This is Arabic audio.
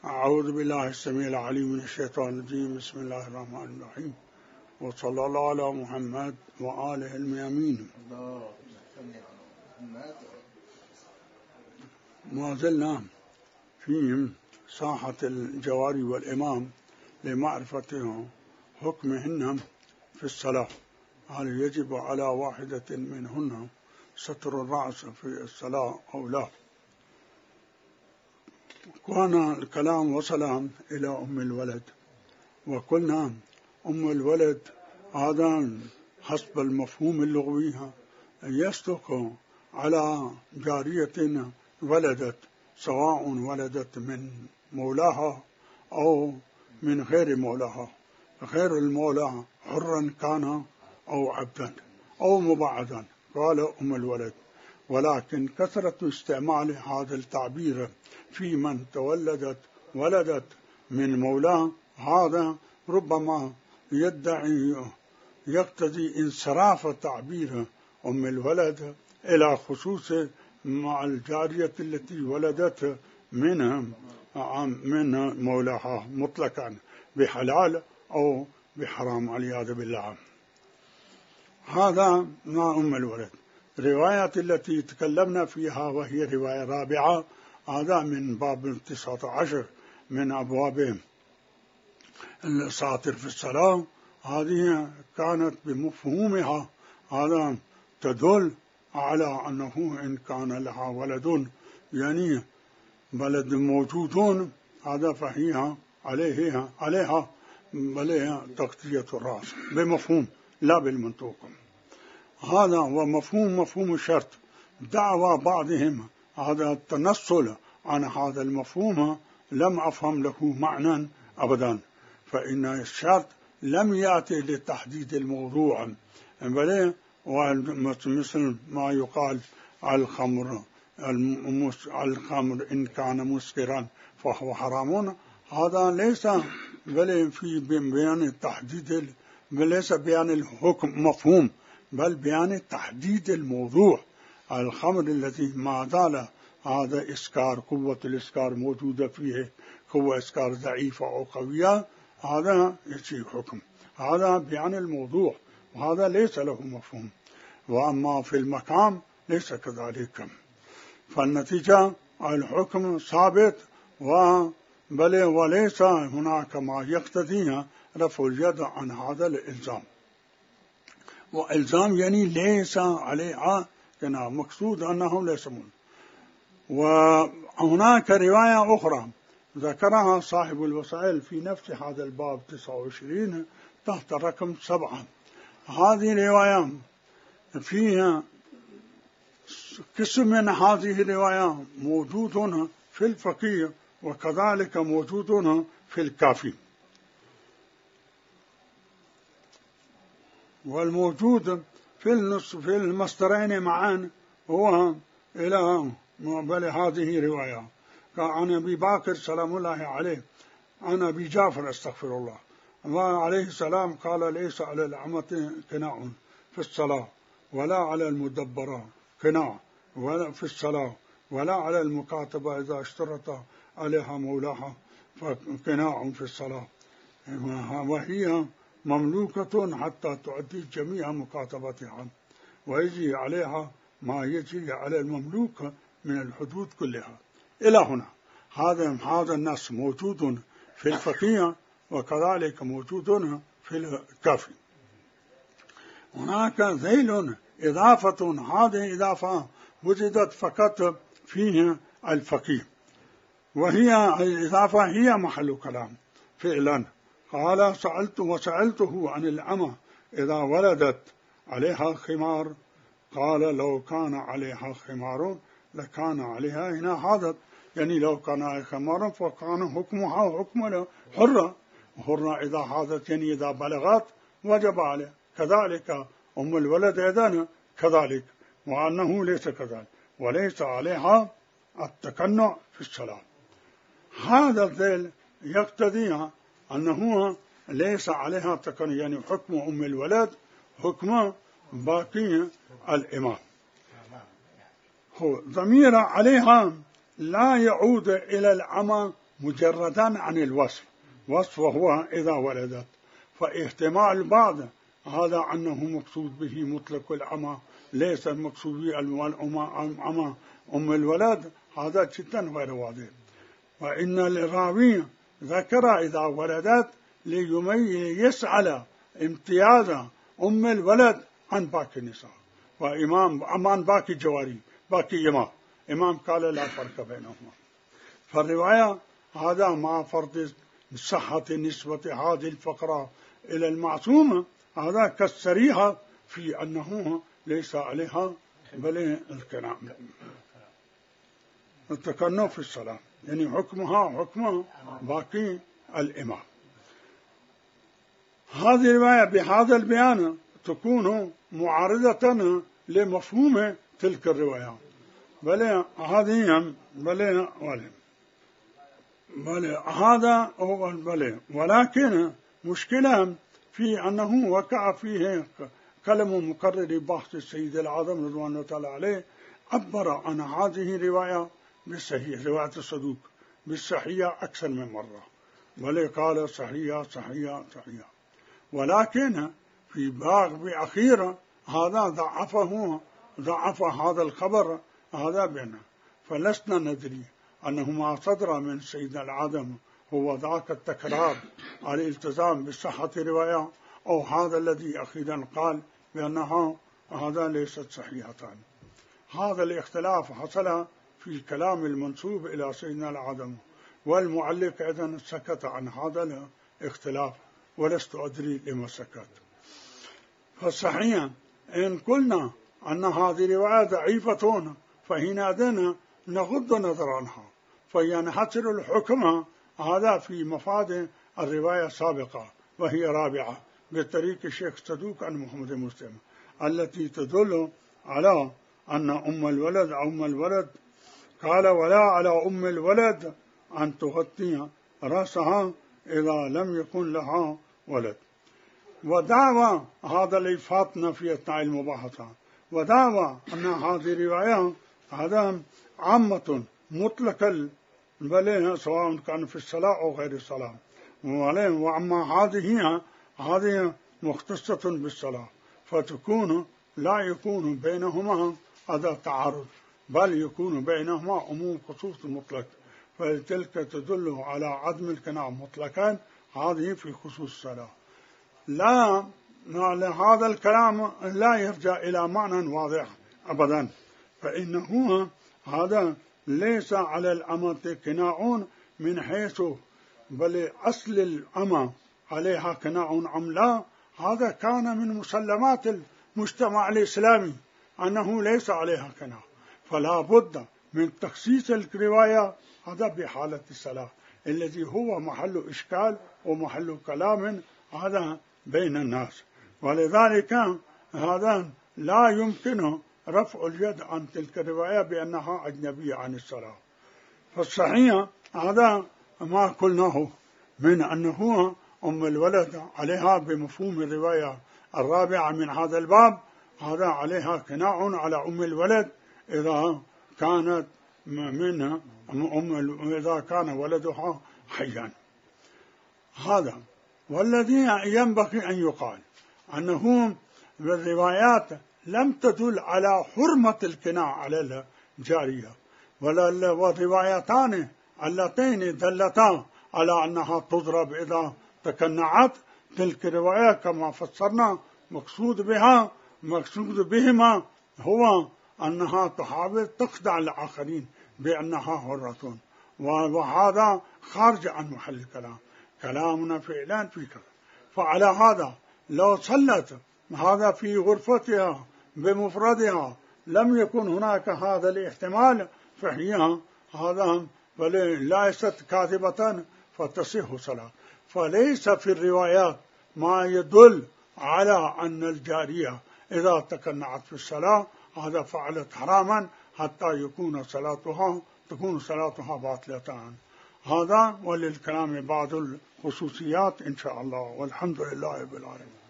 أعوذ بالله السميع العليم من الشيطان الرجيم. بسم الله الرحمن الرحيم، وصلى الله على محمد وآله الميامين. ما زلنا في ساحة الجواري والإمام لمعرفة حكمهن في الصلاة. هل يجب على واحدة منهن ستر الرأس في الصلاة أو لا؟ كان الكلام وصل إلى أم الولد، وقلنا أم الولد هذا حسب المفهوم اللغوي يصدق على جارية ولدت، سواء ولدت من مولاها أو من غير مولاها، غير المولى حرا كان أو عبدا أو مبعدا، قال أم الولد. ولكن كثرة استعمال هذا التعبير في من ولدت من مولاه، هذا ربما يقتضي انصراف تعبير أم الولد إلى خصوص مع الجارية التي ولدت من مولاها مطلقا بحلال أو بحرام والعياذ بالله. هذا مع أم الولد. الرواية التي تكلمنا فيها وهي رواية رابعة، هذا من باب 19 من أبواب الساتر في الصلاة. هذه كانت بمفهومها هذا تدل على أنه إن كان لها ولد، يعني ولد موجودون، هذا فهي عليها تغطية الرأس بمفهوم لا بالمنطوق. هذا هو مفهوم الشرط. دعوى بعضهم هذا التنصل عن هذا المفهوم لم أفهم له معنى أبدا، فإن الشرط لم يأتي لتحديد الموضوع، بل مثل ما يقال الخمر إن كان مسكرا فهو حرام، هذا ليس بل في بيان التحديد، ليس بيان الحكم مفهوم، بل بيان تحديد الموضوع. الخمر الذي ما زال هذا إسكار، قوة الإسكار موجودة فيه، قوة إسكار ضعيفة أو قوية، هذا يجي حكم، هذا بيان الموضوع، وهذا ليس له مفهوم. وأما في المقام ليس كذلك، فالنتيجة الحكم ثابت، وليس هناك ما يقتضي رفع اليد عن هذا الإلزام. وإلزام يعني ليس عليها كنا، مقصود أنه ليس من. وهناك رواية أخرى ذكرها صاحب الوسائل في نفس هذا الباب 29 تحت رقم 7. هذه الرواية فيها قسم من هذه الرواية موجود في الفقيه، وكذلك موجود في الكافي. والموجود في المصدرين معا هو إلى بل هذه رواية عن أبي بكر سلام الله عليه، عن أبي جعفر استغفر الله وعليه السلام قال: ليس على الأمة قناع في الصلاة، ولا على المدبرة قناع ولا في الصلاة، ولا على المكاتبة إذا اشترط عليها مولاها فقناع في الصلاة، وهي مملوكة حتى تؤدي جميع مكاتبتها، ويجي عليها ما يجي على المملوك من الحدود كلها. إلى هنا هذا النص موجود في الفقيه، وكذلك موجود في الكافي. هناك ذيل إضافة، هذه إضافة وجدت فقط فيه الفقيه، وهي الإضافة هي محل كلام فعلا. قال: سألته عن الأمة إذا ولدت عليها خمار، قال: لو كان عليها خمار لكان عليها هنا هذا، يعني لو كان عليها خمار فكان حكمها حكم حرة إذا هذا، يعني إذا بلغت وجب عليه. كذلك أم الولد أيضا كذلك، وأنه ليس كذلك، وليس عليها التقنع في الصلاة. هذا الذيل يقتضي أنه ليس عليها تقنع، يعني حكم أم الولد حكم باقي الإمام. هو ضمير عليها لا يعود إلى العمى مجردا عن الوصف، وصف وهو إذا ولدت، فاحتمال البعض هذا أنه مقصود به مطلق العمى، ليس المقصود به العمى أم الولد، هذا جدا غير واضح. وإن الراوي ذكر إذا ولدت ليسأل امتياز أم الولد عن باقي النساء عن باقي الجواري، باقي إمام قال لا فرق بينهما. فالرواية هذا مع فرض صحة نسبة هذه الفقرة إلى المعصومة، هذا كالصريحة في أنه ليس عليها بل التكنف في الصلاة، يعني حكمها حكم باقي الإمام. هذه الرواية بهذا البيان تكون معارضة لمفهوم تلك الرواية، بل هذه هذا هو ولكن مشكلة في أنه وقع فيه كلام مقرر بحث السيد العظم رضوان الله تعالى عليه، عبر عن هذه الرواية بالصحيح، رواية الصدوق بالصحيح أكثر من مرة، بل قال صحيح صحيح صحيح، ولكن في باغ أخيرا هذا ضعف هذا الخبر هذا بنا، فلسنا ندري أنه ما صدر من سيدنا العظم هو ذاك التكرار على الالتزام بصحة الرواية، أو هذا الذي أخيرا قال بأنها هذا ليست صحيحتان. هذا الاختلاف حصل في الكلام المنسوب إلى سيدنا العظم، والمعلق أيضا سكت عن هذا الاختلاف، ولست أدري لما سكت. فالصحيح إن قلنا أن هذه رواية ضعيفة فحينئذ نغض النظر عنها، فينحصر الحكم هذا في مفاد الرواية السابقة وهي رابعة بطريق الشيخ صدوق عن محمد مسلم، التي تدل على أن أم الولد قال ولا على أم الولد أن تغطي رأسها إذا لم يكن لها ولد. ودعوى هذا اللي فاتنا في أثناء المباحثة، ودعوى أن هذه الرواية هذا عامة مطلقة بل سواء كان في الصلاة أو غير الصلاة، وأما هذه مختصة بالصلاة، فتكون لا يكون بينهما هذا تعارض، بل يكون بينهما عموم خصوص مطلق، فتلك تدل على عدم القناع مطلقا، هذه في خصوص الصلاة. لا هذا الكلام لا يرجع إلى معنى واضح أبدا، فإنه هذا ليس على الأمة قناع من حيث بل أصل الأمة عليها قناع أم لا، هذا كان من مسلمات المجتمع الإسلامي أنه ليس عليها قناع، فلا بد من تخصيص الرواية هذا بحالة الصلاة الذي هو محل إشكال ومحل كلام هذا بين الناس، ولذلك هذا لا يمكن رفع اليد عن تلك الرواية بأنها أجنبية عن الصلاة. فالصحيح هذا ما قلناه من أنه أم الولد عليها بمفهوم الرواية الرابعة من هذا الباب، هذا عليها قناع على أم الولد إذا كانت إذا كان ولدها حيا. هذا والذي ينبغي أن يقال أنه بالروايات لم تدل على حرمة القناع على الجارية، والروايتان اللتين دلتا على أنها تضرب إذا تكنعت، تلك الرواية كما فسرنا مقصود بهما هو أنها تحاول تخدع الآخرين بأنها حرة، وهذا خارج عن محل الكلام، كلامنا فعلا في كذا. فعلى هذا لو صلت هذا في غرفتها بمفردها لم يكن هناك هذا الاحتمال، فهي هذا بل ليست كاذبة فتصح صلاة. فليس في الروايات ما يدل على أن الجارية إذا تكنعت في الصلاة هذا فعلت حراما حتى تكون صلاتها باطلة. هذا وللكلام بعض الخصوصيات إن شاء الله، والحمد لله رب العالمين.